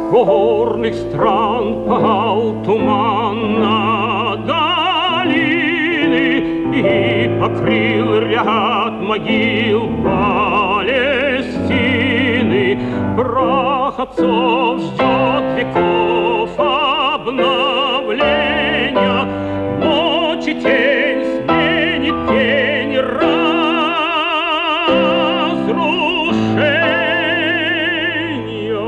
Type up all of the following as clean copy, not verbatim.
горных стран пал туман на долины и покрыл ряд могил Палестины. Прах отцов ждет веков обновления, ночь и тень сменит тень разрушения.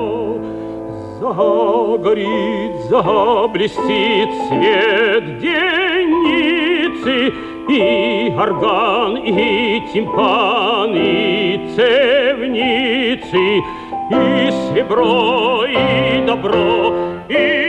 Загорит, заблестит свет денницы, и орган, и тимпан, и цевницы, и серебро, и добро, и